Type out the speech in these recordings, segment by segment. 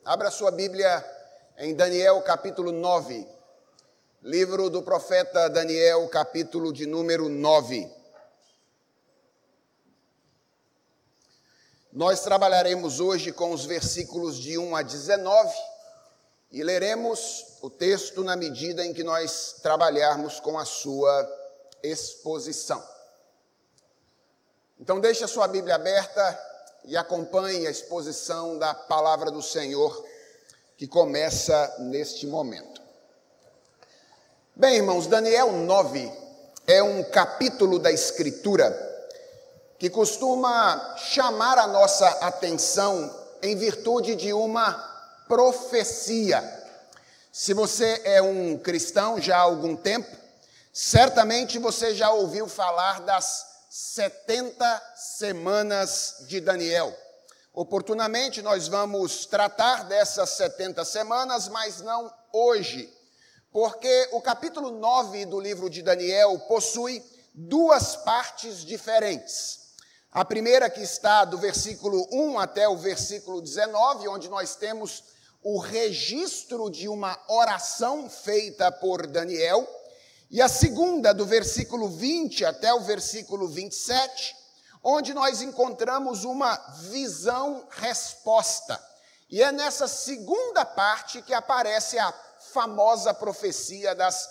Abra sua Bíblia em Daniel, capítulo 9. Livro do profeta Daniel, capítulo de número 9. Nós trabalharemos hoje com os versículos de 1 a 19 e leremos o texto na medida em que nós trabalharmos com a sua exposição. Então deixe a sua Bíblia aberta e acompanhe a exposição da palavra do Senhor que começa neste momento. Bem, irmãos, Daniel 9 é um capítulo da Escritura que costuma chamar a nossa atenção em virtude de uma profecia. Se você é um cristão já há algum tempo, certamente você já ouviu falar das 70 semanas de Daniel. Oportunamente nós vamos tratar dessas 70 semanas, mas não hoje, porque o capítulo 9 do livro de Daniel possui duas partes diferentes. A primeira que está do versículo 1 até o versículo 19, onde nós temos o registro de uma oração feita por Daniel, e a segunda, do versículo 20 até o versículo 27, onde nós encontramos uma visão-resposta. E é nessa segunda parte que aparece a famosa profecia das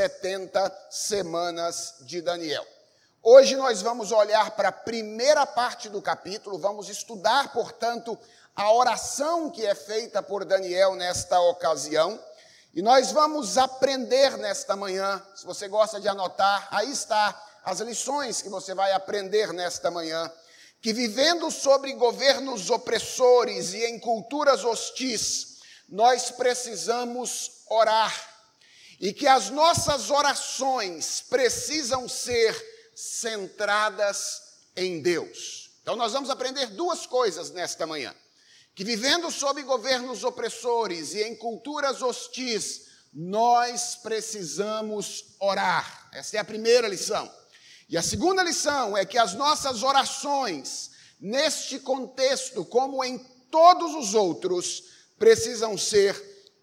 70 semanas de Daniel. Hoje nós vamos olhar para a primeira parte do capítulo, vamos estudar, portanto, a oração que é feita por Daniel nesta ocasião. E nós vamos aprender nesta manhã, se você gosta de anotar, aí está as lições que você vai aprender nesta manhã, que vivendo sobre governos opressores e em culturas hostis, nós precisamos orar, e que as nossas orações precisam ser centradas em Deus. Então nós vamos aprender duas coisas nesta manhã. Que vivendo sob governos opressores e em culturas hostis, nós precisamos orar. Essa é a primeira lição. E a segunda lição é que as nossas orações, neste contexto, como em todos os outros, precisam ser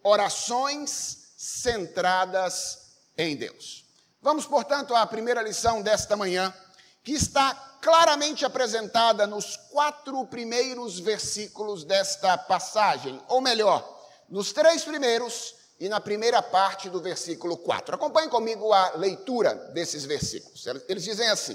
orações centradas em Deus. Vamos, portanto, à primeira lição desta manhã, que está claramente apresentada nos 4 primeiros versículos desta passagem, ou melhor, nos 3 primeiros e na primeira parte do versículo 4. Acompanhe comigo a leitura desses versículos. Eles dizem assim: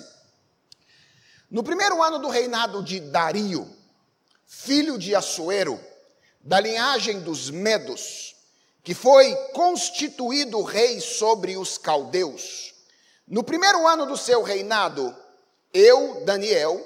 no primeiro ano do reinado de Dario, filho de Assuero, da linhagem dos Medos, que foi constituído rei sobre os caldeus, no primeiro ano do seu reinado, eu, Daniel,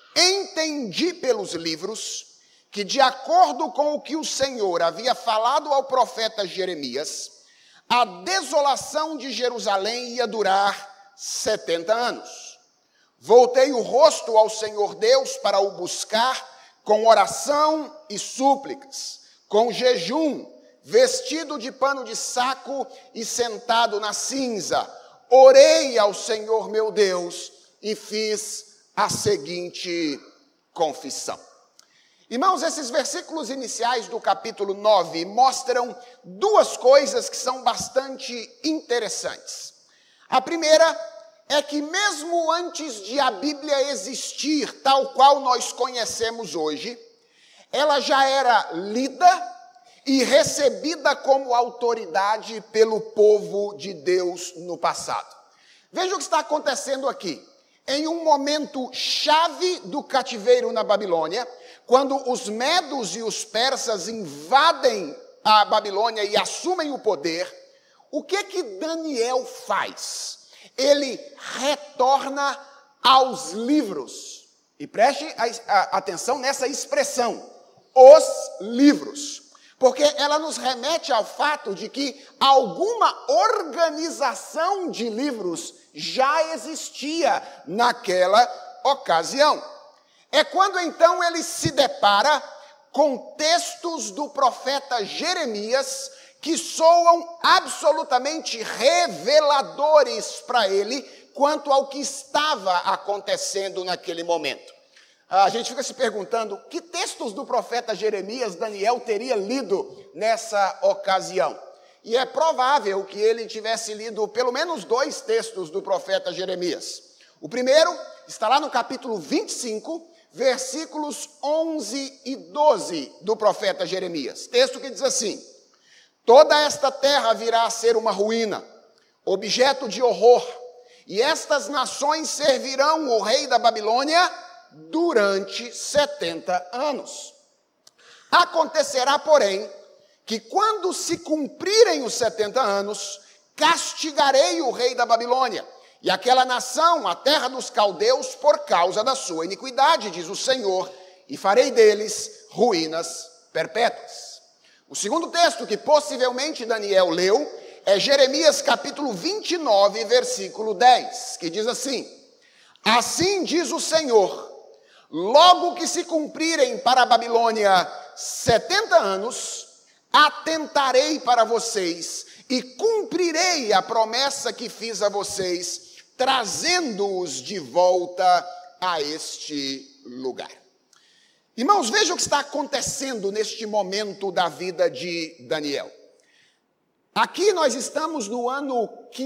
entendi pelos livros que, de acordo com o que o Senhor havia falado ao profeta Jeremias, a desolação de Jerusalém ia durar 70 anos. Voltei o rosto ao Senhor Deus para o buscar com oração e súplicas, com jejum, vestido de pano de saco e sentado na cinza. Orei ao Senhor meu Deus e fiz a seguinte confissão. Irmãos, esses versículos iniciais do capítulo 9 mostram duas coisas que são bastante interessantes. A primeira é que mesmo antes de a Bíblia existir, tal qual nós conhecemos hoje, ela já era lida e recebida como autoridade pelo povo de Deus no passado. Veja o que está acontecendo aqui. Em um momento chave do cativeiro na Babilônia, quando os medos e os persas invadem a Babilônia e assumem o poder, o que Daniel faz? Ele retorna aos livros. E preste atenção nessa expressão, os livros. Porque ela nos remete ao fato de que alguma organização de livros já existia naquela ocasião. É quando então ele se depara com textos do profeta Jeremias que soam absolutamente reveladores para ele quanto ao que estava acontecendo naquele momento. A gente fica se perguntando que textos do profeta Jeremias Daniel teria lido nessa ocasião. E é provável que ele tivesse lido pelo menos 2 textos do profeta Jeremias. O primeiro está lá no capítulo 25, versículos 11 e 12 do profeta Jeremias. Texto que diz assim: toda esta terra virá a ser uma ruína, objeto de horror, e estas nações servirão o rei da Babilônia durante 70 anos. Acontecerá, porém, que quando se cumprirem os 70 anos, castigarei o rei da Babilônia e aquela nação, a terra dos caldeus, por causa da sua iniquidade, diz o Senhor, e farei deles ruínas perpétuas. O segundo texto que possivelmente Daniel leu é Jeremias capítulo 29, versículo 10, que diz assim: assim diz o Senhor, logo que se cumprirem para a Babilônia 70 anos, atentarei para vocês e cumprirei a promessa que fiz a vocês, trazendo-os de volta a este lugar. Irmãos, vejam o que está acontecendo neste momento da vida de Daniel. Aqui nós estamos no ano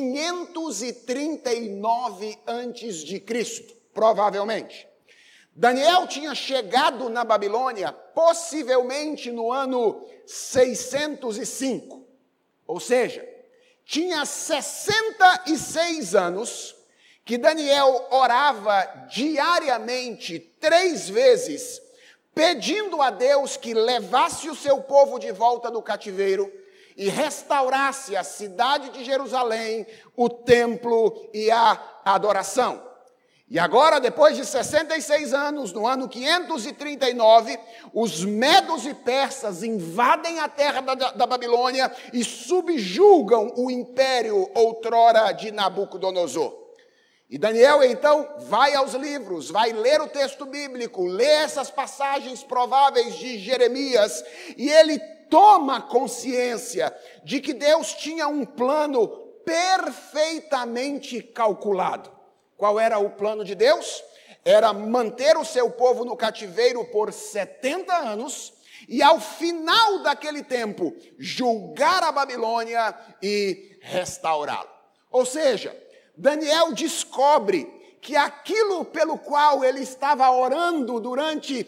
539 antes de Cristo, provavelmente. Daniel tinha chegado na Babilônia possivelmente no ano 605, ou seja, tinha 66 anos que Daniel orava diariamente 3 vezes, pedindo a Deus que levasse o seu povo de volta do cativeiro e restaurasse a cidade de Jerusalém, o templo e a adoração. E agora, depois de 66 anos, no ano 539, os medos e persas invadem a terra da Babilônia e subjugam o império outrora de Nabucodonosor. E Daniel, então, vai aos livros, vai ler o texto bíblico, lê essas passagens prováveis de Jeremias, e ele toma consciência de que Deus tinha um plano perfeitamente calculado. Qual era o plano de Deus? Era manter o seu povo no cativeiro por 70 anos e, ao final daquele tempo, julgar a Babilônia e restaurá-la. Ou seja, Daniel descobre que aquilo pelo qual ele estava orando durante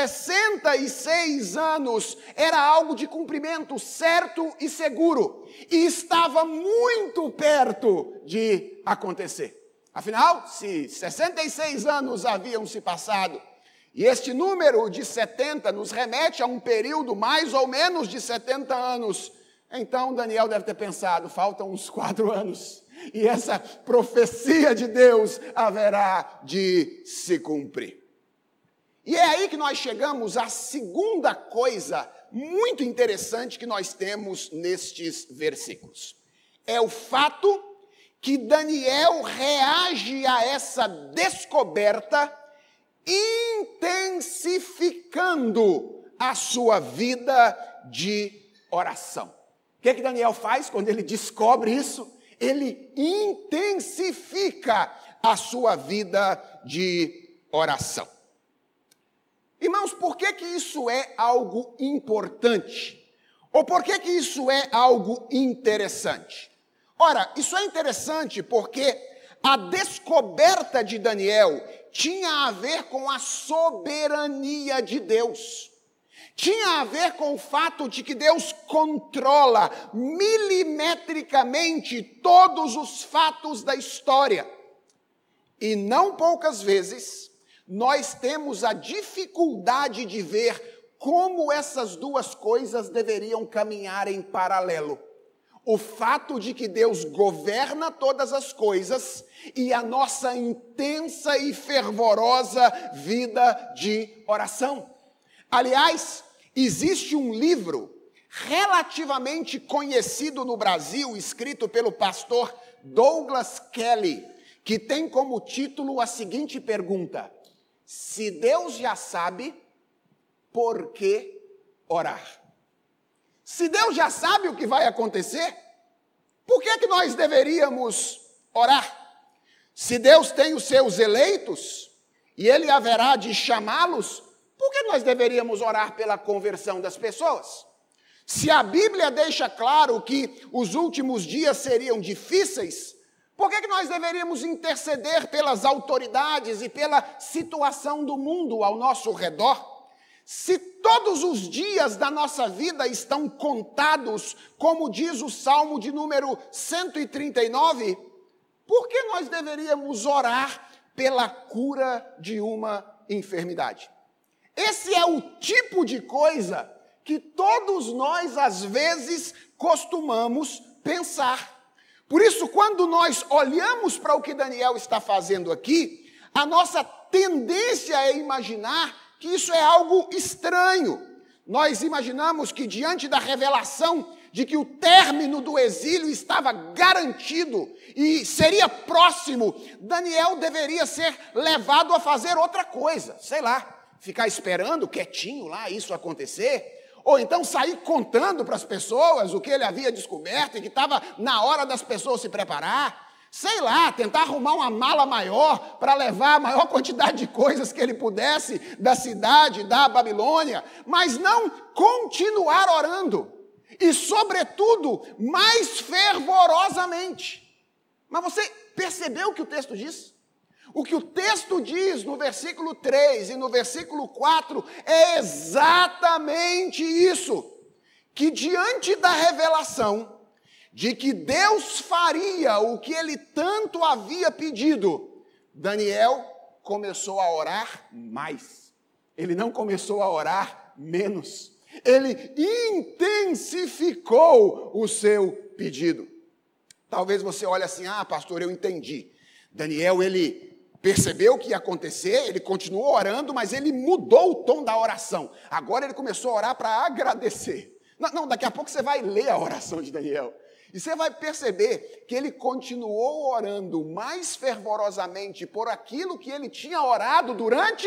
66 anos era algo de cumprimento certo e seguro, e estava muito perto de acontecer. Afinal, se 66 anos haviam se passado, e este número de 70 nos remete a um período mais ou menos de 70 anos, então Daniel deve ter pensado, faltam uns 4 anos, e essa profecia de Deus haverá de se cumprir. E é aí que nós chegamos à segunda coisa muito interessante que nós temos nestes versículos. É o fato que Daniel reage a essa descoberta intensificando a sua vida de oração. O que Daniel faz quando ele descobre isso? Ele intensifica a sua vida de oração. Irmãos, por que isso é algo importante? Ou por que isso é algo interessante? Ora, isso é interessante porque a descoberta de Daniel tinha a ver com a soberania de Deus. Tinha a ver com o fato de que Deus controla milimetricamente todos os fatos da história. E não poucas vezes nós temos a dificuldade de ver como essas duas coisas deveriam caminhar em paralelo. O fato de que Deus governa todas as coisas e a nossa intensa e fervorosa vida de oração. Aliás, existe um livro relativamente conhecido no Brasil, escrito pelo pastor Douglas Kelly, que tem como título a seguinte pergunta: se Deus já sabe, por que orar? Se Deus já sabe o que vai acontecer, por que nós deveríamos orar? Se Deus tem os seus eleitos, e ele haverá de chamá-los, por que nós deveríamos orar pela conversão das pessoas? Se a Bíblia deixa claro que os últimos dias seriam difíceis, por que nós deveríamos interceder pelas autoridades e pela situação do mundo ao nosso redor? Se todos os dias da nossa vida estão contados, como diz o Salmo de número 139, por que nós deveríamos orar pela cura de uma enfermidade? Esse é o tipo de coisa que todos nós, às vezes, costumamos pensar. Por isso, quando nós olhamos para o que Daniel está fazendo aqui, a nossa tendência é imaginar que isso é algo estranho. Nós imaginamos que diante da revelação de que o término do exílio estava garantido e seria próximo, Daniel deveria ser levado a fazer outra coisa, sei lá, ficar esperando quietinho lá isso acontecer, ou então sair contando para as pessoas o que ele havia descoberto e que estava na hora das pessoas se preparar. Sei lá, tentar arrumar uma mala maior para levar a maior quantidade de coisas que ele pudesse da cidade, da Babilônia, mas não continuar orando. E, sobretudo, mais fervorosamente. Mas você percebeu o que o texto diz? O que o texto diz no versículo 3 e no versículo 4 é exatamente isso. Que diante da revelação de que Deus faria o que ele tanto havia pedido, Daniel começou a orar mais. Ele não começou a orar menos. Ele intensificou o seu pedido. Talvez você olhe assim, pastor, eu entendi. Daniel, ele percebeu o que ia acontecer, ele continuou orando, mas ele mudou o tom da oração. Agora ele começou a orar para agradecer. Não, daqui a pouco você vai ler a oração de Daniel. E você vai perceber que ele continuou orando mais fervorosamente por aquilo que ele tinha orado durante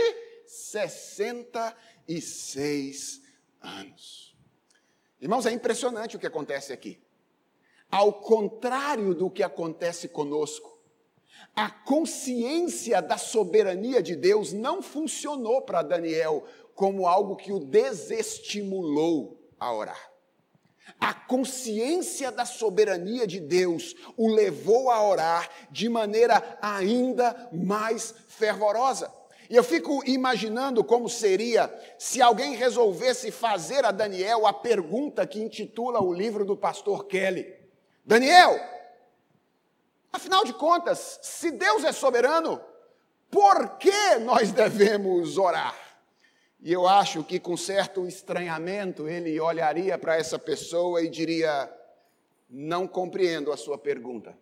66 anos. Irmãos, é impressionante o que acontece aqui. Ao contrário do que acontece conosco, a consciência da soberania de Deus não funcionou para Daniel como algo que o desestimulou a orar. A consciência da soberania de Deus o levou a orar de maneira ainda mais fervorosa. E eu fico imaginando como seria se alguém resolvesse fazer a Daniel a pergunta que intitula o livro do pastor Kelly. Daniel, afinal de contas, se Deus é soberano, por que nós devemos orar? E eu acho que com certo estranhamento ele olharia para essa pessoa e diria, não compreendo a sua pergunta.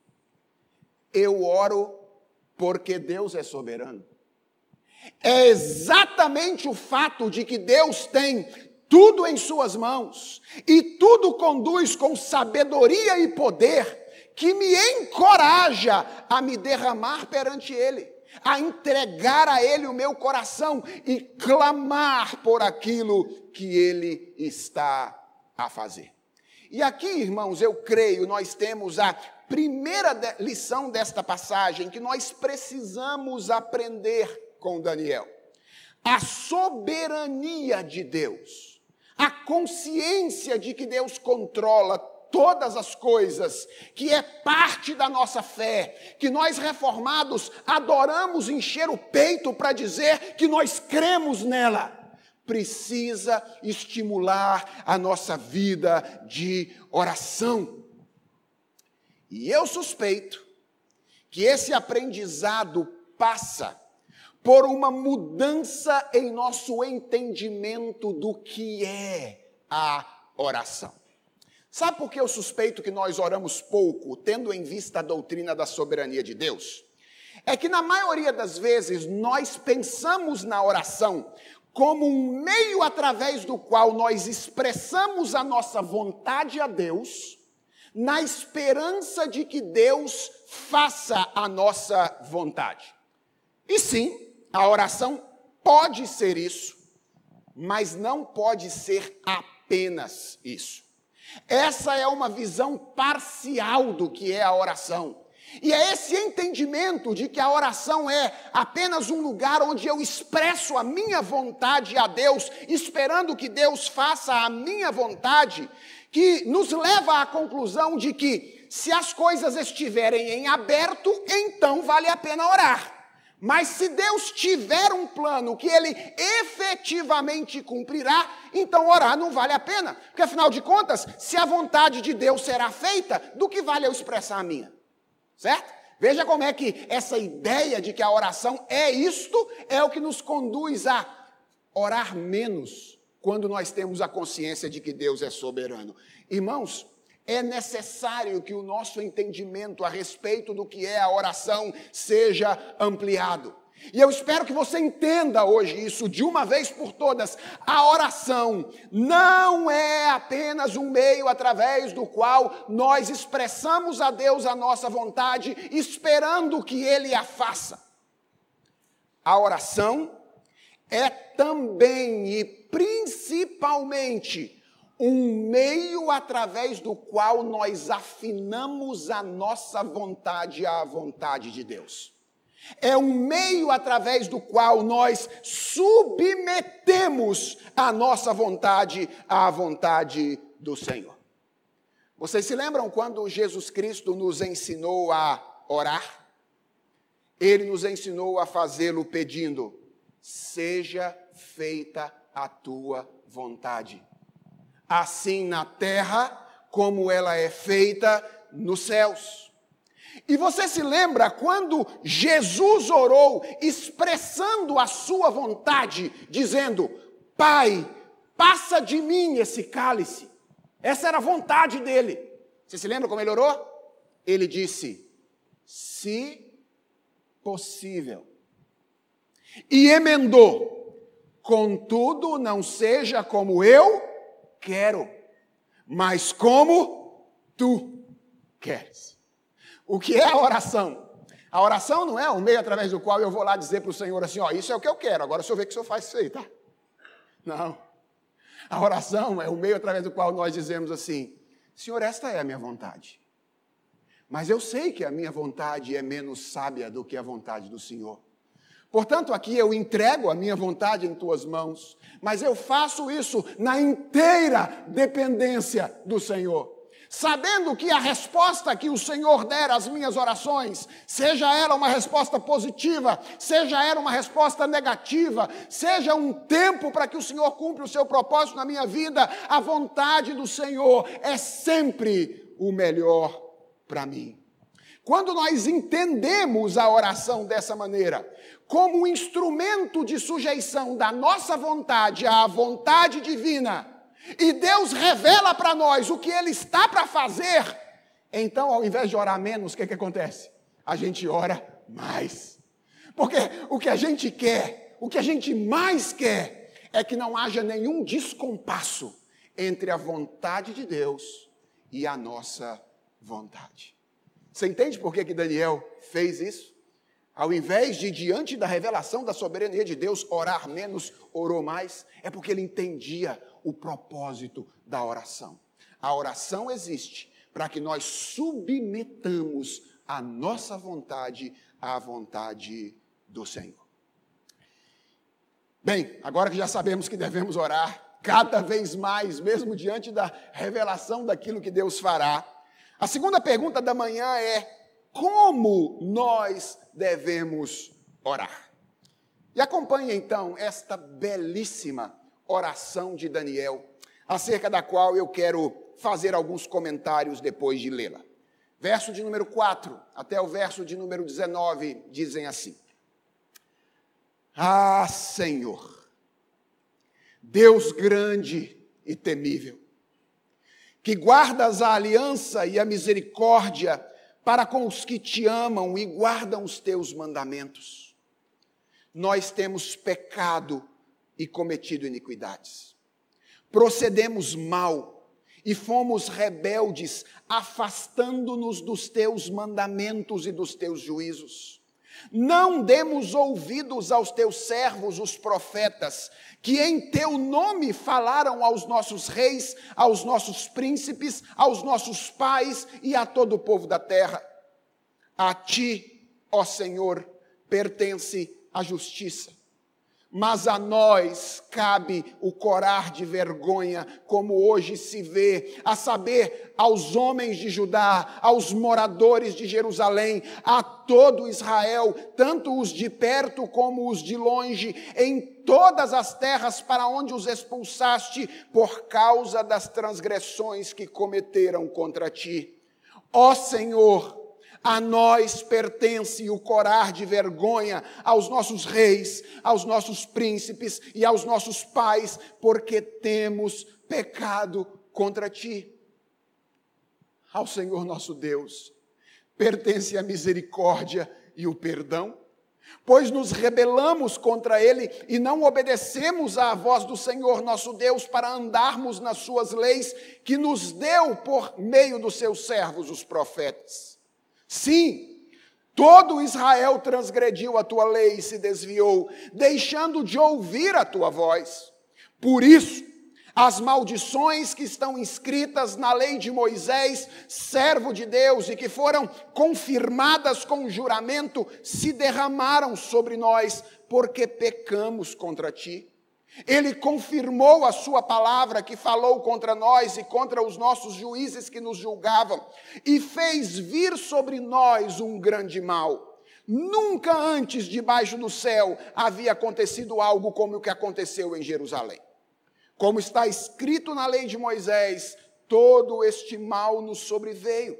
Eu oro porque Deus é soberano. É exatamente o fato de que Deus tem tudo em suas mãos e tudo conduz com sabedoria e poder que me encoraja a me derramar perante Ele, a entregar a Ele o meu coração e clamar por aquilo que Ele está a fazer. E aqui, irmãos, eu creio, nós temos a primeira lição desta passagem que nós precisamos aprender com Daniel. A soberania de Deus, a consciência de que Deus controla todas as coisas, que é parte da nossa fé, que nós reformados adoramos encher o peito para dizer que nós cremos nela, precisa estimular a nossa vida de oração. E eu suspeito que esse aprendizado passa por uma mudança em nosso entendimento do que é a oração. Sabe por que eu suspeito que nós oramos pouco, tendo em vista a doutrina da soberania de Deus? É que na maioria das vezes nós pensamos na oração como um meio através do qual nós expressamos a nossa vontade a Deus, na esperança de que Deus faça a nossa vontade. E sim, a oração pode ser isso, mas não pode ser apenas isso. Essa é uma visão parcial do que é a oração. E é esse entendimento de que a oração é apenas um lugar onde eu expresso a minha vontade a Deus, esperando que Deus faça a minha vontade, que nos leva à conclusão de que se as coisas estiverem em aberto, então vale a pena orar. Mas se Deus tiver um plano que Ele efetivamente cumprirá, então orar não vale a pena. Porque afinal de contas, se a vontade de Deus será feita, do que vale eu expressar a minha? Certo? Veja como é que essa ideia de que a oração é isto, é o que nos conduz a orar menos quando nós temos a consciência de que Deus é soberano. Irmãos, é necessário que o nosso entendimento a respeito do que é a oração seja ampliado. E eu espero que você entenda hoje isso de uma vez por todas. A oração não é apenas um meio através do qual nós expressamos a Deus a nossa vontade, esperando que Ele a faça. A oração é também e principalmente um meio através do qual nós afinamos a nossa vontade à vontade de Deus. É um meio através do qual nós submetemos a nossa vontade à vontade do Senhor. Vocês se lembram quando Jesus Cristo nos ensinou a orar? Ele nos ensinou a fazê-lo pedindo: seja feita a tua vontade, assim na terra como ela é feita nos céus. E você se lembra quando Jesus orou expressando a sua vontade, dizendo: Pai, passa de mim esse cálice. Essa era a vontade dele. Você se lembra como ele orou? Ele disse: se possível. E emendou: contudo, não seja como eu quero, mas como tu queres. O que é a oração? A oração não é um meio através do qual eu vou lá dizer para o Senhor assim: ó, isso é o que eu quero, agora o Senhor vê que o Senhor faz isso aí, tá? Não. A oração é o meio através do qual nós dizemos assim: Senhor, esta é a minha vontade. Mas eu sei que a minha vontade é menos sábia do que a vontade do Senhor. Portanto, aqui eu entrego a minha vontade em tuas mãos, mas eu faço isso na inteira dependência do Senhor. Sabendo que a resposta que o Senhor der às minhas orações, seja ela uma resposta positiva, seja ela uma resposta negativa, seja um tempo para que o Senhor cumpra o seu propósito na minha vida, a vontade do Senhor é sempre o melhor para mim. Quando nós entendemos a oração dessa maneira, como um instrumento de sujeição da nossa vontade à vontade divina, e Deus revela para nós o que Ele está para fazer, então, ao invés de orar menos, o que acontece? A gente ora mais. Porque o que a gente quer, o que a gente mais quer, é que não haja nenhum descompasso entre a vontade de Deus e a nossa vontade. Você entende por que Daniel fez isso? Ao invés de, diante da revelação da soberania de Deus, orar menos, orou mais, é porque ele entendia o propósito da oração. A oração existe para que nós submetamos a nossa vontade à vontade do Senhor. Bem, agora que já sabemos que devemos orar cada vez mais, mesmo diante da revelação daquilo que Deus fará, a segunda pergunta da manhã é: como nós devemos orar? E acompanhe então esta belíssima oração de Daniel, acerca da qual eu quero fazer alguns comentários depois de lê-la. Verso de número 4 até o verso de número 19 dizem assim: Ah, Senhor, Deus grande e temível, que guardas a aliança e a misericórdia para com os que te amam e guardam os teus mandamentos. Nós temos pecado e cometido iniquidades. Procedemos mal e fomos rebeldes, afastando-nos dos teus mandamentos e dos teus juízos. Não demos ouvidos aos teus servos, os profetas, que em teu nome falaram aos nossos reis, aos nossos príncipes, aos nossos pais e a todo o povo da terra. A ti, ó Senhor, pertence a justiça. Mas a nós cabe o corar de vergonha, como hoje se vê, a saber, aos homens de Judá, aos moradores de Jerusalém, a todo Israel, tanto os de perto como os de longe, em todas as terras para onde os expulsaste, por causa das transgressões que cometeram contra ti. Ó Senhor, a nós pertence o corar de vergonha aos nossos reis, aos nossos príncipes e aos nossos pais, porque temos pecado contra ti. Ao Senhor nosso Deus pertence a misericórdia e o perdão, pois nos rebelamos contra ele e não obedecemos à voz do Senhor nosso Deus para andarmos nas suas leis que nos deu por meio dos seus servos, os profetas. Sim, todo Israel transgrediu a tua lei e se desviou, deixando de ouvir a tua voz. Por isso, as maldições que estão inscritas na lei de Moisés, servo de Deus, e que foram confirmadas com juramento, se derramaram sobre nós, porque pecamos contra ti. Ele confirmou a sua palavra que falou contra nós e contra os nossos juízes que nos julgavam, e fez vir sobre nós um grande mal. Nunca antes debaixo do céu havia acontecido algo como o que aconteceu em Jerusalém. Como está escrito na lei de Moisés, todo este mal nos sobreveio.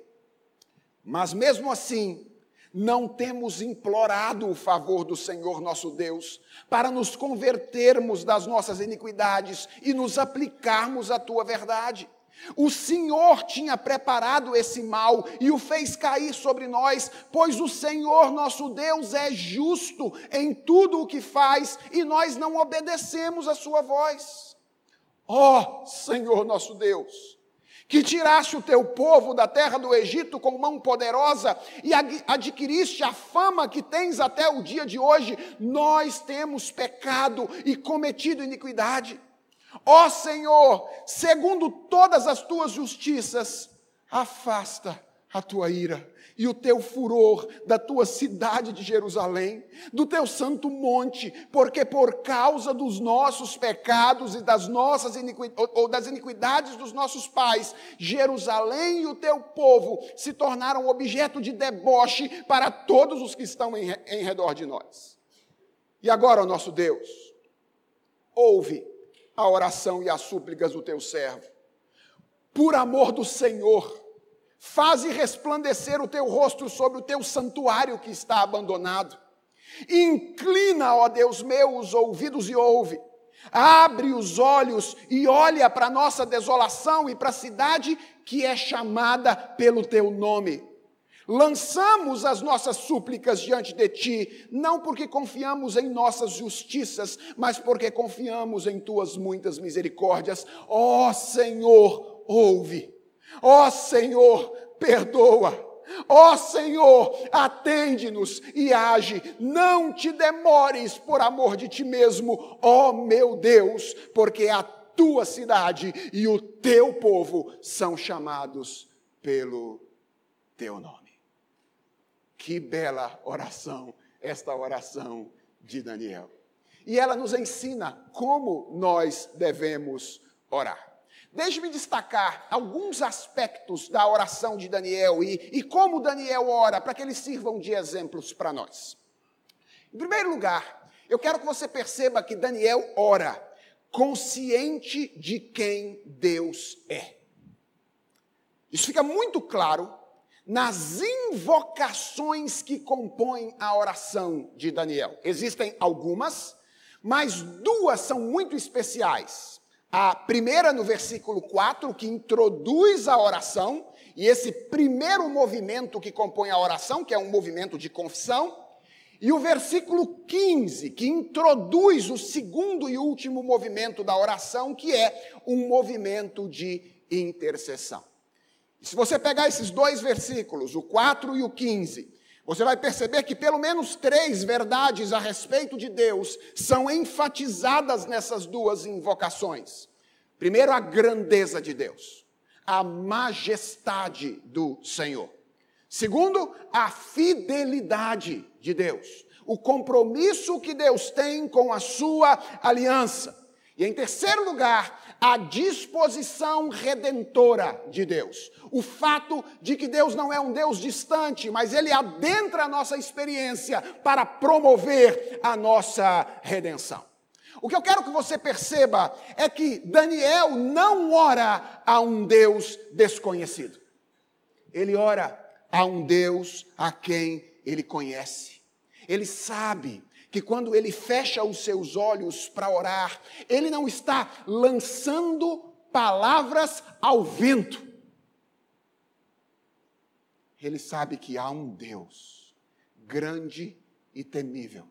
Mas mesmo assim, não temos implorado o favor do Senhor nosso Deus, para nos convertermos das nossas iniquidades e nos aplicarmos à tua verdade. O Senhor tinha preparado esse mal e o fez cair sobre nós, pois o Senhor nosso Deus é justo em tudo o que faz e nós não obedecemos a sua voz. Ó Senhor nosso Deus, que tiraste o teu povo da terra do Egito com mão poderosa e adquiriste a fama que tens até o dia de hoje, nós temos pecado e cometido iniquidade. Ó Senhor, segundo todas as tuas justiças, afasta a tua ira e o teu furor da tua cidade de Jerusalém, do teu santo monte, porque por causa dos nossos pecados e das nossas das iniquidades dos nossos pais, Jerusalém e o teu povo se tornaram objeto de deboche para todos os que estão em redor de nós. E agora, ó nosso Deus, ouve a oração e as súplicas do teu servo. Por amor do Senhor, faze resplandecer o teu rosto sobre o teu santuário que está abandonado. Inclina, ó Deus meu, os ouvidos e ouve. Abre os olhos e olha para a nossa desolação e para a cidade que é chamada pelo teu nome. Lançamos as nossas súplicas diante de ti, não porque confiamos em nossas justiças, mas porque confiamos em tuas muitas misericórdias. Ó Senhor, ouve. Ó Senhor, perdoa. Ó Senhor, atende-nos e age. Não te demores por amor de ti mesmo, ó meu Deus, porque a tua cidade e o teu povo são chamados pelo teu nome. Que bela oração, esta oração de Daniel. E ela nos ensina como nós devemos orar. Deixe-me destacar alguns aspectos da oração de Daniel e como Daniel ora, para que eles sirvam de exemplos para nós. Em primeiro lugar, eu quero que você perceba que Daniel ora consciente de quem Deus é. Isso fica muito claro nas invocações que compõem a oração de Daniel. Existem algumas, mas duas são muito especiais. A primeira no versículo 4, que introduz a oração, e esse primeiro movimento que compõe a oração, que é um movimento de confissão, e o versículo 15, que introduz o segundo e último movimento da oração, que é um movimento de intercessão. E se você pegar esses dois versículos, o 4 e o 15, você vai perceber que pelo menos 3 verdades a respeito de Deus são enfatizadas nessas duas invocações. Primeiro, a grandeza de Deus, a majestade do Senhor. Segundo, a fidelidade de Deus. O compromisso que Deus tem com a sua aliança. E em terceiro lugar, a disposição redentora de Deus. O fato de que Deus não é um Deus distante, mas Ele adentra a nossa experiência para promover a nossa redenção. O que eu quero que você perceba é que Daniel não ora a um Deus desconhecido. Ele ora a um Deus a quem ele conhece. Ele sabe que quando ele fecha os seus olhos para orar, ele não está lançando palavras ao vento. Ele sabe que há um Deus grande e temível,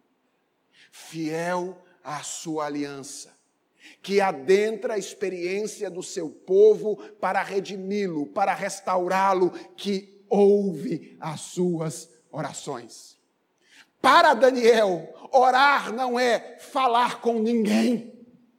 fiel à sua aliança, que adentra a experiência do seu povo para redimi-lo, para restaurá-lo, que ouve as suas orações. Para Daniel, orar não é falar com ninguém.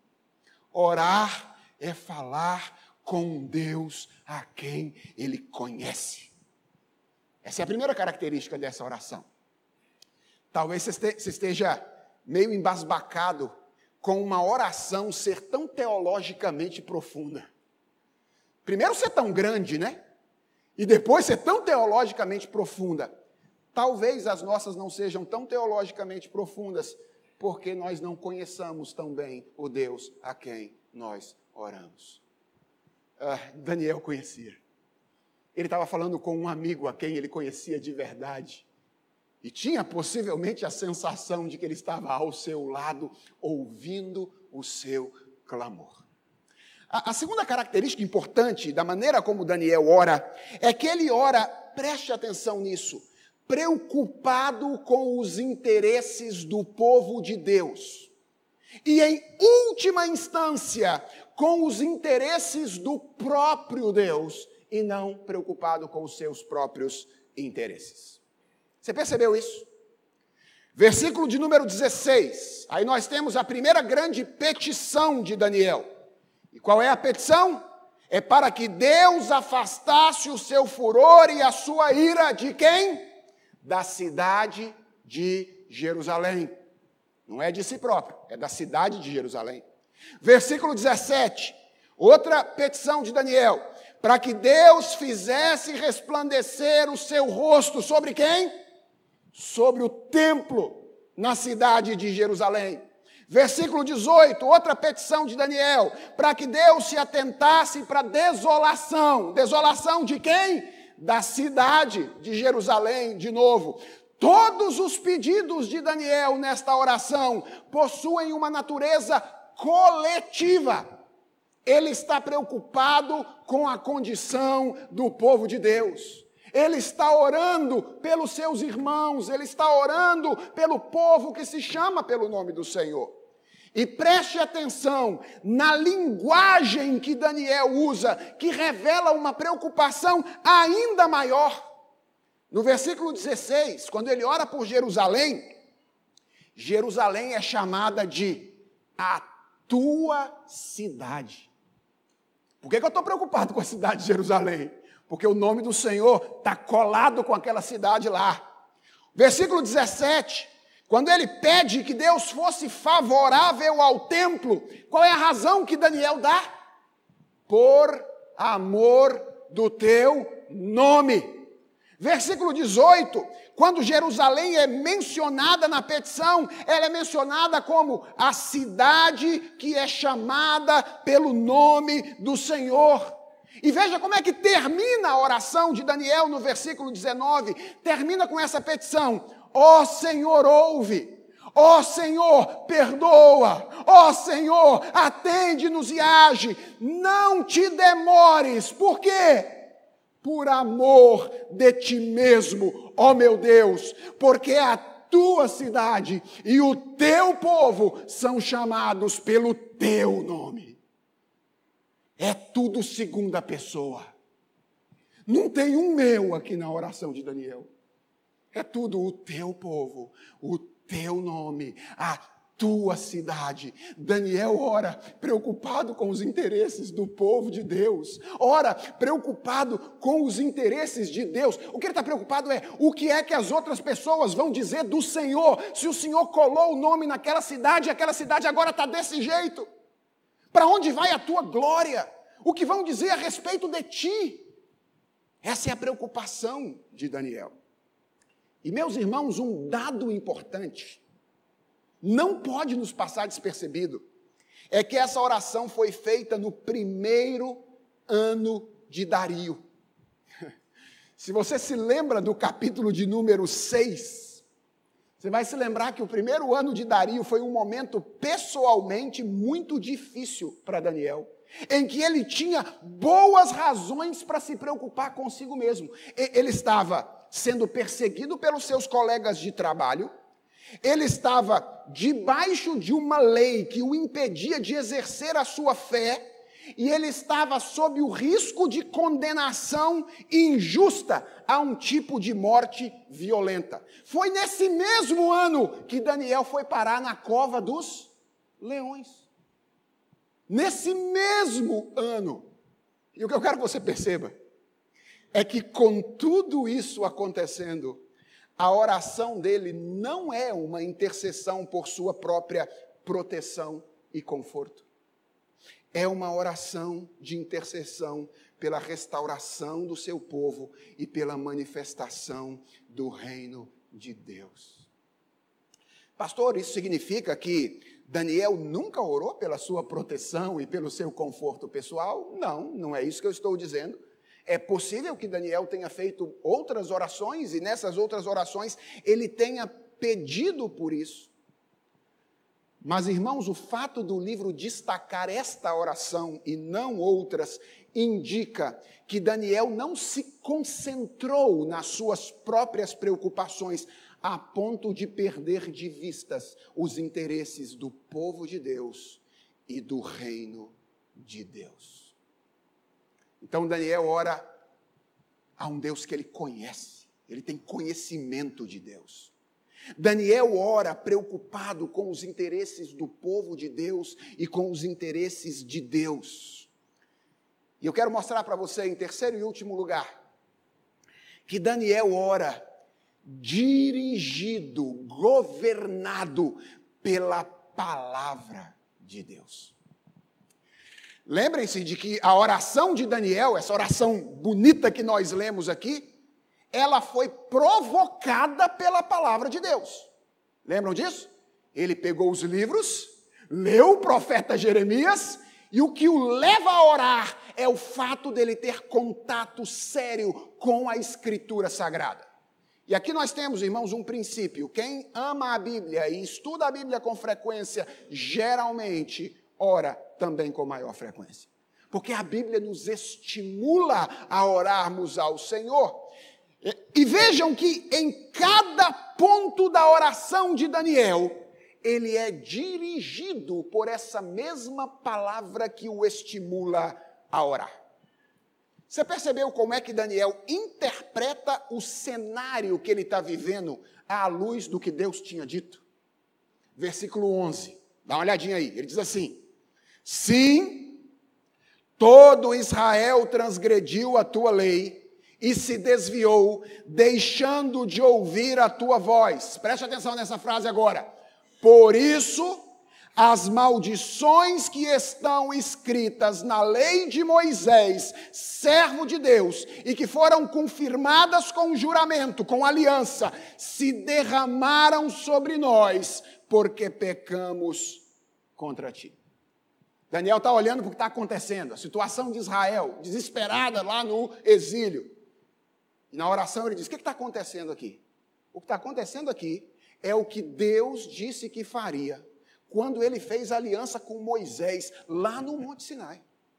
Orar é falar com um Deus a quem ele conhece. Essa é a primeira característica dessa oração. Talvez você esteja meio embasbacado com uma oração ser tão teologicamente profunda. Primeiro ser tão grande, né? E depois ser tão teologicamente profunda. Talvez as nossas não sejam tão teologicamente profundas, porque nós não conheçamos tão bem o Deus a quem nós oramos. Daniel conhecia. Ele estava falando com um amigo a quem ele conhecia de verdade. E tinha possivelmente a sensação de que ele estava ao seu lado, ouvindo o seu clamor. A segunda característica importante da maneira como Daniel ora, é que ele ora, preste atenção nisso, preocupado com os interesses do povo de Deus. E, em última instância, com os interesses do próprio Deus, e não preocupado com os seus próprios interesses. Você percebeu isso? Versículo de número 16. Aí nós temos a primeira grande petição de Daniel. E qual é a petição? É para que Deus afastasse o seu furor e a sua ira de quem? Da cidade de Jerusalém. Não é de si próprio, é da cidade de Jerusalém. Versículo 17, outra petição de Daniel, para que Deus fizesse resplandecer o seu rosto sobre quem? Sobre o templo na cidade de Jerusalém. Versículo 18, outra petição de Daniel, para que Deus se atentasse para a desolação. Desolação de quem? Da cidade de Jerusalém, de novo. Todos os pedidos de Daniel nesta oração possuem uma natureza coletiva. Ele está preocupado com a condição do povo de Deus. Ele está orando pelos seus irmãos, ele está orando pelo povo que se chama pelo nome do Senhor. E preste atenção na linguagem que Daniel usa, que revela uma preocupação ainda maior. No versículo 16, quando ele ora por Jerusalém, Jerusalém é chamada de a tua cidade. Por que eu estou preocupado com a cidade de Jerusalém? Porque o nome do Senhor está colado com aquela cidade lá. Versículo 17, quando ele pede que Deus fosse favorável ao templo, qual é a razão que Daniel dá? Por amor do teu nome. Versículo 18, quando Jerusalém é mencionada na petição, ela é mencionada como a cidade que é chamada pelo nome do Senhor. E veja como é que termina a oração de Daniel no versículo 19, termina com essa petição: ó Senhor, ouve, ó Senhor, perdoa, ó Senhor, atende-nos e age, não te demores, por quê? Por amor de ti mesmo, ó meu Deus, porque a tua cidade e o teu povo são chamados pelo teu nome. É tudo segunda pessoa. Não tem um meu aqui na oração de Daniel. É tudo o teu povo, o teu nome, a tua cidade. Daniel ora preocupado com os interesses do povo de Deus. Ora preocupado com os interesses de Deus. O que ele está preocupado é o que é que as outras pessoas vão dizer do Senhor. Se o Senhor colou o nome naquela cidade, aquela cidade agora está desse jeito. Para onde vai a tua glória? O que vão dizer a respeito de ti? Essa é a preocupação de Daniel. E, meus irmãos, um dado importante, não pode nos passar despercebido, é que essa oração foi feita no primeiro ano de Dario. Se você se lembra do capítulo de número 6, você vai se lembrar que o primeiro ano de Dario foi um momento pessoalmente muito difícil para Daniel, em que ele tinha boas razões para se preocupar consigo mesmo. Ele estava sendo perseguido pelos seus colegas de trabalho, ele estava debaixo de uma lei que o impedia de exercer a sua fé, e ele estava sob o risco de condenação injusta a um tipo de morte violenta. Foi nesse mesmo ano que Daniel foi parar na cova dos leões. Nesse mesmo ano. E o que eu quero que você perceba é que com tudo isso acontecendo, a oração dele não é uma intercessão por sua própria proteção e conforto. É uma oração de intercessão pela restauração do seu povo e pela manifestação do reino de Deus. Pastor, isso significa que Daniel nunca orou pela sua proteção e pelo seu conforto pessoal? Não, não é isso que eu estou dizendo. É possível que Daniel tenha feito outras orações e nessas outras orações ele tenha pedido por isso. Mas, irmãos, o fato do livro destacar esta oração e não outras indica que Daniel não se concentrou nas suas próprias preocupações a ponto de perder de vistas os interesses do povo de Deus e do reino de Deus. Então Daniel ora a um Deus que ele conhece, ele tem conhecimento de Deus. Daniel ora preocupado com os interesses do povo de Deus e com os interesses de Deus. E eu quero mostrar para você, em terceiro e último lugar, que Daniel ora dirigido, governado pela palavra de Deus. Lembrem-se de que a oração de Daniel, essa oração bonita que nós lemos aqui, ela foi provocada pela palavra de Deus. Lembram disso? Ele pegou os livros, leu o profeta Jeremias, e o que o leva a orar é o fato dele ter contato sério com a Escritura Sagrada. E aqui nós temos, irmãos, um princípio. Quem ama a Bíblia e estuda a Bíblia com frequência, geralmente ora também com maior frequência. Porque a Bíblia nos estimula a orarmos ao Senhor. E vejam que em cada ponto da oração de Daniel, ele é dirigido por essa mesma palavra que o estimula a orar. Você percebeu como é que Daniel interpreta o cenário que ele está vivendo à luz do que Deus tinha dito? Versículo 11, dá uma olhadinha aí, ele diz assim: sim, todo Israel transgrediu a tua lei e se desviou, deixando de ouvir a tua voz. Preste atenção nessa frase agora. Por isso, as maldições que estão escritas na lei de Moisés, servo de Deus, e que foram confirmadas com juramento, com aliança, se derramaram sobre nós, porque pecamos contra ti. Daniel está olhando para o que está acontecendo, a situação de Israel, desesperada lá no exílio. E na oração ele diz: o que está acontecendo aqui? O que está acontecendo aqui é o que Deus disse que faria quando ele fez aliança com Moisés lá no Monte Sinai.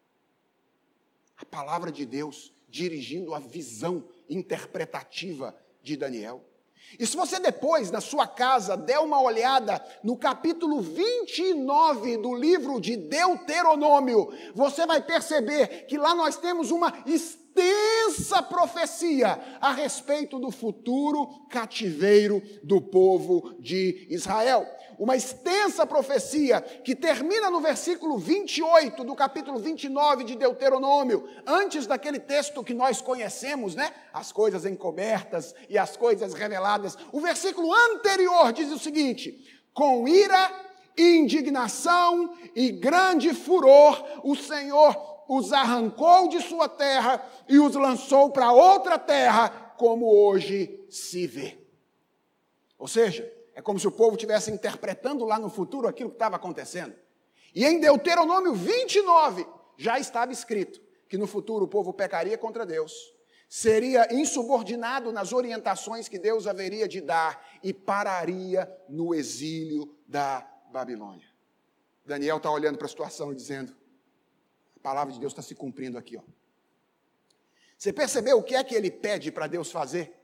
A palavra de Deus dirigindo a visão interpretativa de Daniel. E se você depois, na sua casa, der uma olhada no capítulo 29 do livro de Deuteronômio, você vai perceber que lá nós temos uma extensa extensa profecia a respeito do futuro cativeiro do povo de Israel. Uma extensa profecia que termina no versículo 28 do capítulo 29 de Deuteronômio, antes daquele texto que nós conhecemos, né? As coisas encobertas e as coisas reveladas. O versículo anterior diz o seguinte: com ira, indignação e grande furor, o Senhor os arrancou de sua terra e os lançou para outra terra, como hoje se vê. Ou seja, é como se o povo estivesse interpretando lá no futuro aquilo que estava acontecendo. E em Deuteronômio 29, já estava escrito que no futuro o povo pecaria contra Deus, seria insubordinado nas orientações que Deus haveria de dar e pararia no exílio da Babilônia. Daniel está olhando para a situação e dizendo: a palavra de Deus está se cumprindo aqui. Ó. Você percebeu o que é que ele pede para Deus fazer?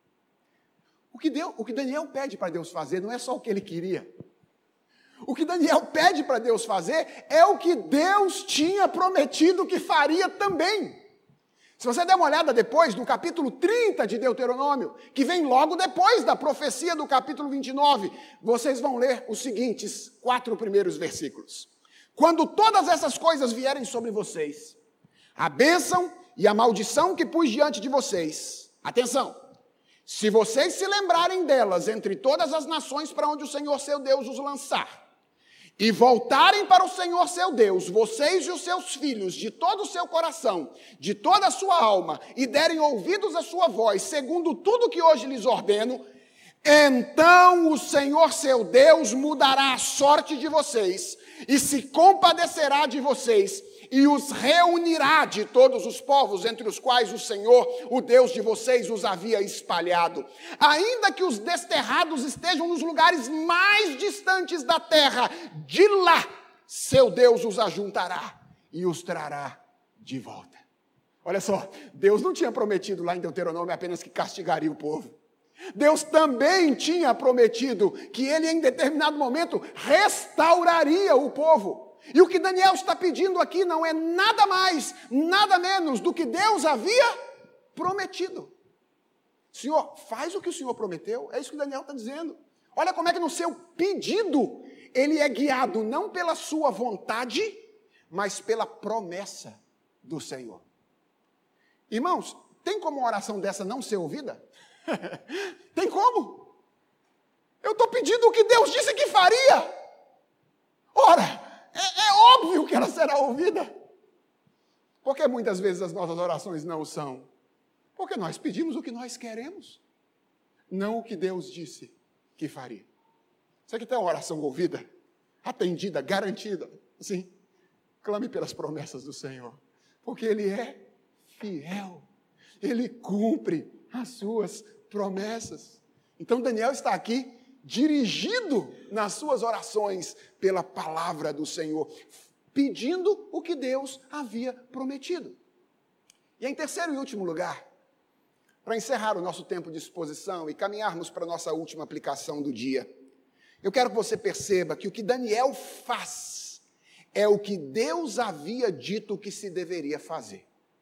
O que Daniel pede para Deus fazer não é só o que ele queria. O que Daniel pede para Deus fazer é o que Deus tinha prometido que faria também. Se você der uma olhada depois, no capítulo 30 de Deuteronômio, que vem logo depois da profecia do capítulo 29, vocês vão ler os seguintes 4 primeiros versículos. Quando todas essas coisas vierem sobre vocês, a bênção e a maldição que pus diante de vocês, atenção, se vocês se lembrarem delas entre todas as nações para onde o Senhor seu Deus os lançar, e voltarem para o Senhor seu Deus, vocês e os seus filhos, de todo o seu coração, de toda a sua alma, e derem ouvidos à sua voz, segundo tudo que hoje lhes ordeno, então o Senhor seu Deus mudará a sorte de vocês, e se compadecerá de vocês, e os reunirá de todos os povos entre os quais o Senhor, o Deus de vocês, os havia espalhado. Ainda que os desterrados estejam nos lugares mais distantes da terra, de lá seu Deus os ajuntará e os trará de volta. Olha só, Deus não tinha prometido lá em Deuteronômio apenas que castigaria o povo. Deus também tinha prometido que ele em determinado momento restauraria o povo. E o que Daniel está pedindo aqui não é nada mais, nada menos do que Deus havia prometido. Senhor, faz o que o Senhor prometeu. É isso que Daniel está dizendo. Olha como é que no seu pedido ele é guiado não pela sua vontade, mas pela promessa do Senhor. Irmãos, tem como uma oração dessa não ser ouvida? Tem como? Eu estou pedindo o que Deus disse que faria. Ora, é óbvio que ela será ouvida. Porque muitas vezes as nossas orações não são. Porque nós pedimos o que nós queremos, não o que Deus disse que faria. Você que tem uma oração ouvida, atendida, garantida, assim, clame pelas promessas do Senhor. Porque Ele é fiel. Ele cumpre as suas promessas. Então Daniel está aqui dirigido nas suas orações pela palavra do Senhor, pedindo o que Deus havia prometido. E em terceiro e último lugar, para encerrar o nosso tempo de exposição e caminharmos para a nossa última aplicação do dia, eu quero que você perceba que o que Daniel faz é o que Deus havia dito que se deveria fazer.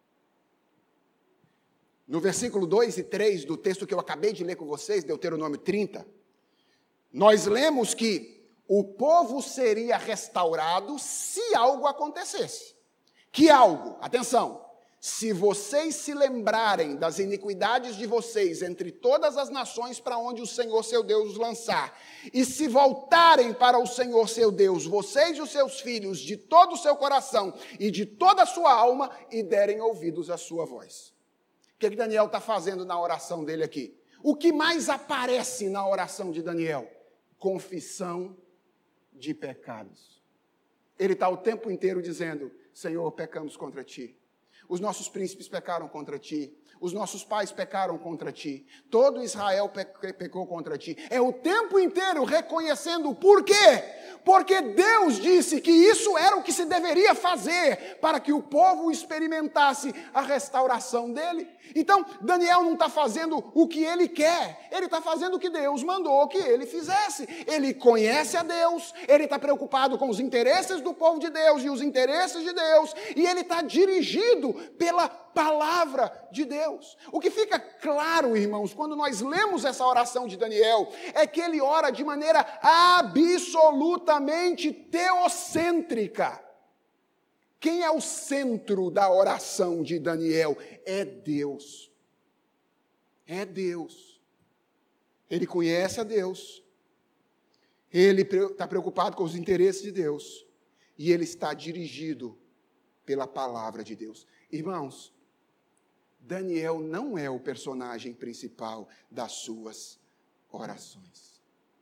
No versículo 2 e 3 do texto que eu acabei de ler com vocês, Deuteronômio 30, nós lemos que o povo seria restaurado se algo acontecesse. Que algo? Atenção! Se vocês se lembrarem das iniquidades de vocês entre todas as nações para onde o Senhor seu Deus os lançar, e se voltarem para o Senhor seu Deus, vocês e os seus filhos, de todo o seu coração e de toda a sua alma, e derem ouvidos à sua voz. O que Daniel está fazendo na oração dele aqui? O que mais aparece na oração de Daniel? Confissão de pecados. Ele está o tempo inteiro dizendo: Senhor, pecamos contra ti. Os nossos príncipes pecaram contra ti. Os nossos pais pecaram contra ti. Todo Israel pecou contra ti. É o tempo inteiro reconhecendo o porquê. Porque Deus disse que isso era o que se deveria fazer para que o povo experimentasse a restauração dele. Então, Daniel não está fazendo o que ele quer. Ele está fazendo o que Deus mandou que ele fizesse. Ele conhece a Deus. Ele está preocupado com os interesses do povo de Deus e os interesses de Deus. E ele está dirigido pela palavra de Deus. O que fica claro, irmãos, quando nós lemos essa oração de Daniel, é que ele ora de maneira absolutamente teocêntrica. Quem é o centro da oração de Daniel? É Deus. É Deus. Ele conhece a Deus. Ele está preocupado com os interesses de Deus. E ele está dirigido pela palavra de Deus. Irmãos, Daniel não é o personagem principal das suas orações.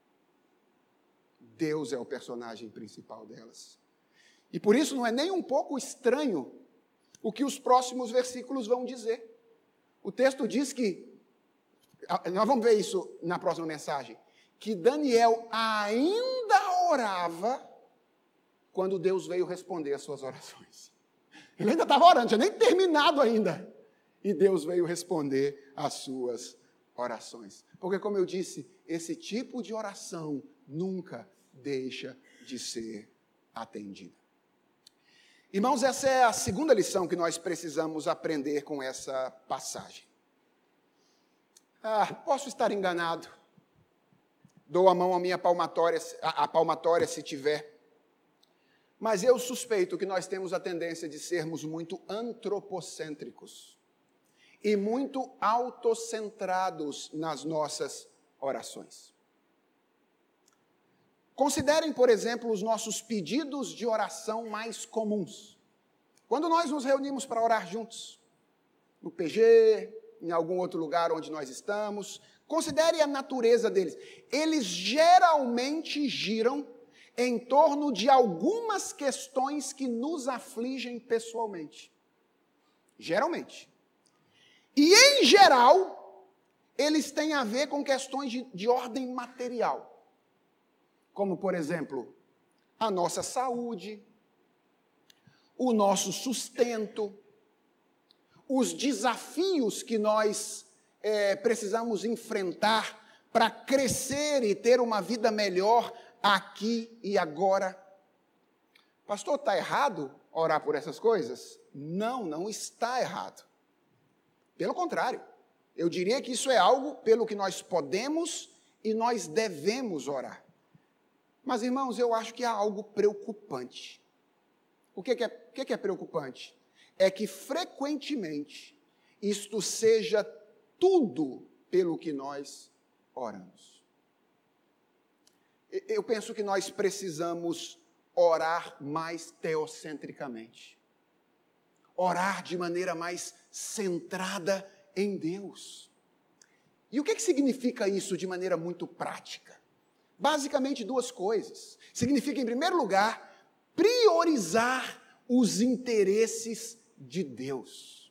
Deus é o personagem principal delas. E por isso não é nem um pouco estranho o que os próximos versículos vão dizer. O texto diz que, nós vamos ver isso na próxima mensagem, que Daniel ainda orava quando Deus veio responder as suas orações. Ele ainda estava orando, tinha nem terminado ainda. E Deus veio responder as suas orações. Porque, como eu disse, esse tipo de oração nunca deixa de ser atendida. Irmãos, essa é a segunda lição que nós precisamos aprender com essa passagem. Posso estar enganado. Dou a mão à minha palmatória se tiver. Mas eu suspeito que nós temos a tendência de sermos muito antropocêntricos e muito autocentrados nas nossas orações. Considerem, por exemplo, os nossos pedidos de oração mais comuns. Quando nós nos reunimos para orar juntos, no PG, em algum outro lugar onde nós estamos, considere a natureza deles. Eles geralmente giram em torno de algumas questões que nos afligem pessoalmente. Geralmente. E, em geral, eles têm a ver com questões de ordem material. Como, por exemplo, a nossa saúde, o nosso sustento, os desafios que nós precisamos enfrentar para crescer e ter uma vida melhor aqui e agora. Pastor, está errado orar por essas coisas? Não, não está errado. Pelo contrário, eu diria que isso é algo pelo que nós podemos e nós devemos orar. Mas, irmãos, eu acho que há algo preocupante. O que é preocupante? É que, frequentemente, isto seja tudo pelo que nós oramos. Eu penso que nós precisamos orar mais teocentricamente. Orar de maneira mais centrada em Deus. E o que significa isso de maneira muito prática? Basicamente duas coisas. Significa, em primeiro lugar, priorizar os interesses de Deus.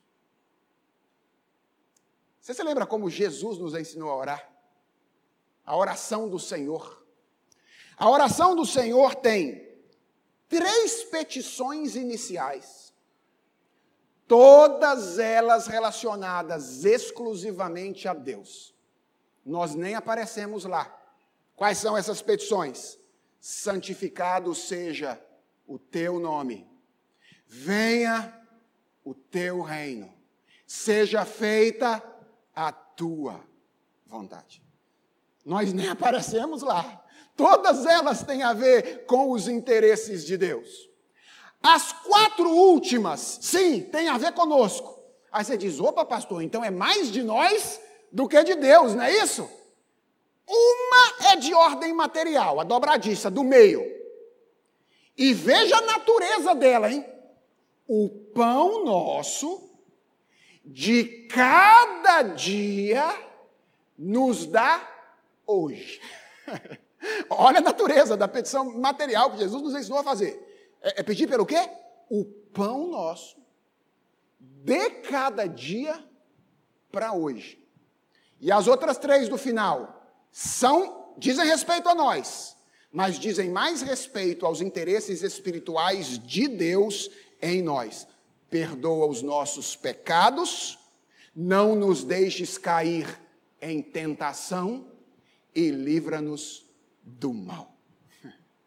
Você se lembra como Jesus nos ensinou a orar? A oração do Senhor. A oração do Senhor tem 3 petições iniciais, todas elas relacionadas exclusivamente a Deus. Nós nem aparecemos lá. Quais são essas petições? Santificado seja o teu nome. Venha o teu reino. Seja feita a tua vontade. Nós nem aparecemos lá. Todas elas têm a ver com os interesses de Deus. As 4 últimas, sim, têm a ver conosco. Aí você diz, opa, pastor, então é mais de nós do que de Deus, não é isso? Uma é de ordem material, a dobradiça do meio. E veja a natureza dela, hein? O pão nosso de cada dia nos dá hoje. Olha a natureza da petição material que Jesus nos ensinou a fazer. É pedir pelo quê? O pão nosso de cada dia para hoje. E as outras 3 do final dizem respeito a nós, mas dizem mais respeito aos interesses espirituais de Deus em nós. Perdoa os nossos pecados, não nos deixes cair em tentação e livra-nos do mal.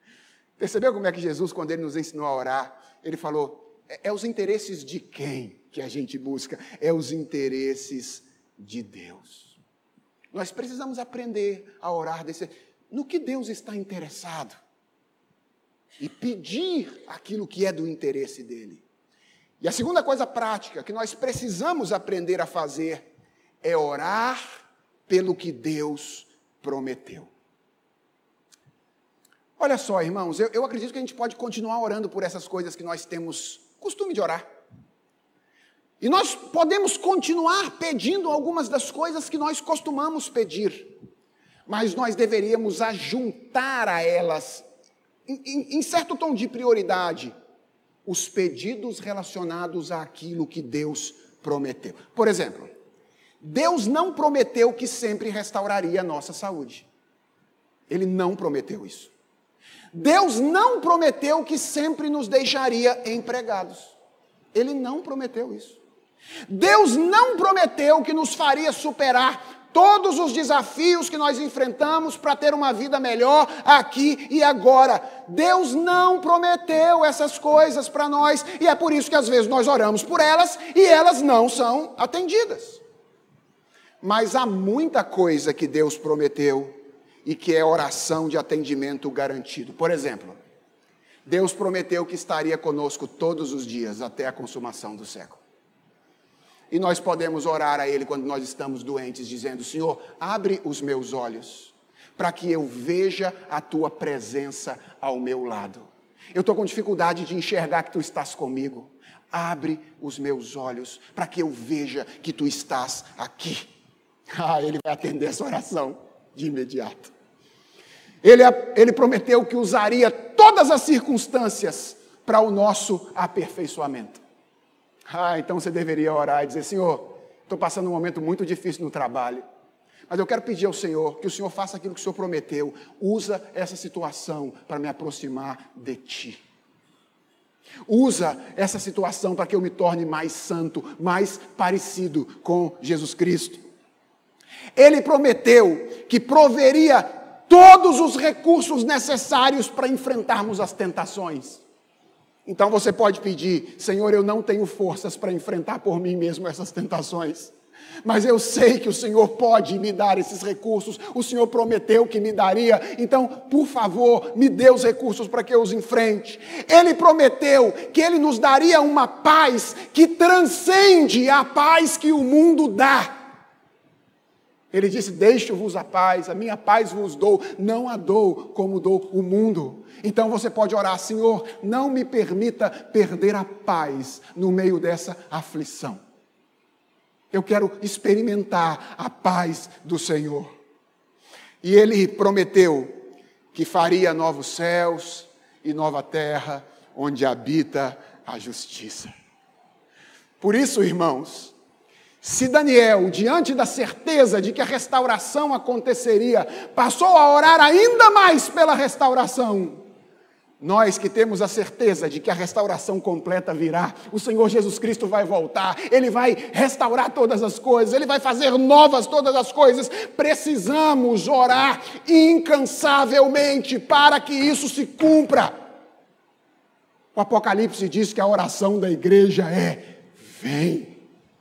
Percebeu como é que Jesus, quando ele nos ensinou a orar, ele falou, é os interesses de quem que a gente busca, é os interesses de Deus. Nós precisamos aprender a orar no que Deus está interessado e pedir aquilo que é do interesse dele. E a segunda coisa prática que nós precisamos aprender a fazer é orar pelo que Deus prometeu. Olha só, irmãos, eu acredito que a gente pode continuar orando por essas coisas que nós temos costume de orar. E nós podemos continuar pedindo algumas das coisas que nós costumamos pedir, mas nós deveríamos ajuntar a elas, em certo tom de prioridade, os pedidos relacionados àquilo que Deus prometeu. Por exemplo, Deus não prometeu que sempre restauraria a nossa saúde. Ele não prometeu isso. Deus não prometeu que sempre nos deixaria empregados. Ele não prometeu isso. Deus não prometeu que nos faria superar todos os desafios que nós enfrentamos para ter uma vida melhor aqui e agora. Deus não prometeu essas coisas para nós, e é por isso que às vezes nós oramos por elas e elas não são atendidas. Mas há muita coisa que Deus prometeu e que é oração de atendimento garantido. Por exemplo, Deus prometeu que estaria conosco todos os dias até a consumação do século. E nós podemos orar a Ele quando nós estamos doentes, dizendo: Senhor, abre os meus olhos, para que eu veja a Tua presença ao meu lado. Eu estou com dificuldade de enxergar que Tu estás comigo. Abre os meus olhos, para que eu veja que Tu estás aqui. Ele vai atender essa oração de imediato. Ele prometeu que usaria todas as circunstâncias para o nosso aperfeiçoamento. Então você deveria orar e dizer: Senhor, estou passando um momento muito difícil no trabalho, mas eu quero pedir ao Senhor que o Senhor faça aquilo que o Senhor prometeu. Usa essa situação para me aproximar de Ti. Usa essa situação para que eu me torne mais santo, mais parecido com Jesus Cristo. Ele prometeu que proveria todos os recursos necessários para enfrentarmos as tentações. Então você pode pedir: Senhor, eu não tenho forças para enfrentar por mim mesmo essas tentações, mas eu sei que o Senhor pode me dar esses recursos, o Senhor prometeu que me daria, então, por favor, me dê os recursos para que eu os enfrente. Ele prometeu que Ele nos daria uma paz que transcende a paz que o mundo dá. Ele disse: deixo-vos a paz, a minha paz vos dou, não a dou como dou o mundo. Então você pode orar: Senhor, não me permita perder a paz no meio dessa aflição. Eu quero experimentar a paz do Senhor. E Ele prometeu que faria novos céus e nova terra, onde habita a justiça. Por isso, irmãos, se Daniel, diante da certeza de que a restauração aconteceria, passou a orar ainda mais pela restauração, nós que temos a certeza de que a restauração completa virá, o Senhor Jesus Cristo vai voltar, Ele vai restaurar todas as coisas, Ele vai fazer novas todas as coisas, precisamos orar incansavelmente para que isso se cumpra. O Apocalipse diz que a oração da igreja é: vem.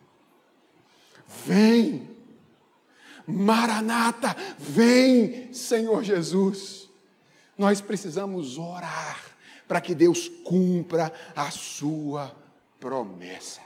Vem, Maranata, vem, Senhor Jesus. Nós precisamos orar para que Deus cumpra a sua promessa.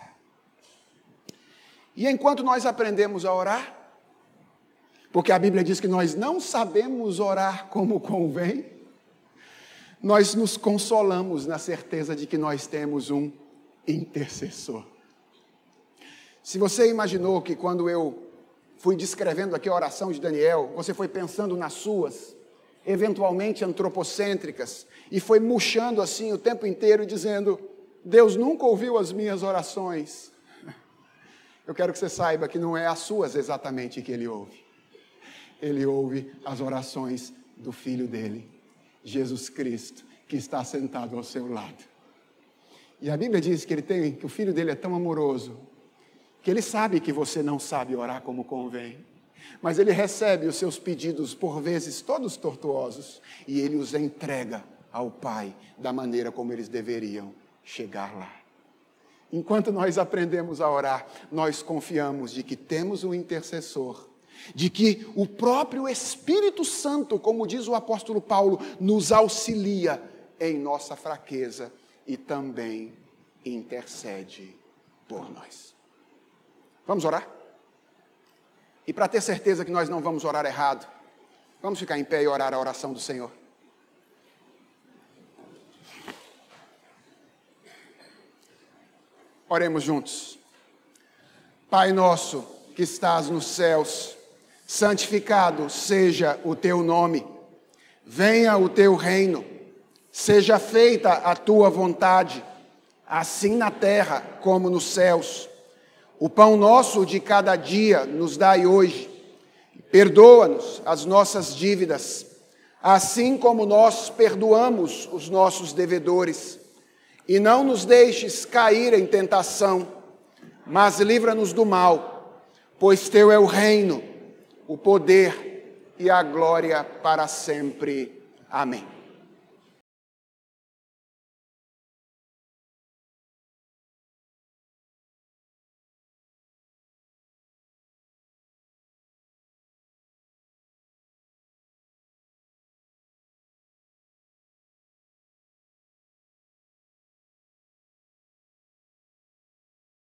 E enquanto nós aprendemos a orar, porque a Bíblia diz que nós não sabemos orar como convém, nós nos consolamos na certeza de que nós temos um intercessor. Se você imaginou que quando eu fui descrevendo aqui a oração de Daniel, você foi pensando nas suas, eventualmente antropocêntricas, e foi murchando assim o tempo inteiro, dizendo: Deus nunca ouviu as minhas orações. Eu quero que você saiba que não é as suas exatamente que Ele ouve. Ele ouve as orações do Filho dele, Jesus Cristo, que está sentado ao seu lado. E a Bíblia diz que que o Filho dele é tão amoroso, que Ele sabe que você não sabe orar como convém, mas Ele recebe os seus pedidos, por vezes todos tortuosos, e Ele os entrega ao Pai da maneira como eles deveriam chegar lá. enquanto nós aprendemos a orar, nós confiamos de que temos um intercessor, de que o próprio Espírito Santo, como diz o apóstolo Paulo, nos auxilia em nossa fraqueza e também intercede por nós. Vamos orar? E para ter certeza que nós não vamos orar errado, vamos ficar em pé e orar a oração do Senhor. Oremos juntos. Pai nosso que estás nos céus, santificado seja o teu nome. Venha o teu reino. Seja feita a tua vontade, assim na terra como nos céus. O pão nosso de cada dia nos dai hoje. Perdoa-nos as nossas dívidas, assim como nós perdoamos os nossos devedores. E não nos deixes cair em tentação, mas livra-nos do mal, pois teu é o reino, o poder e a glória para sempre. Amém.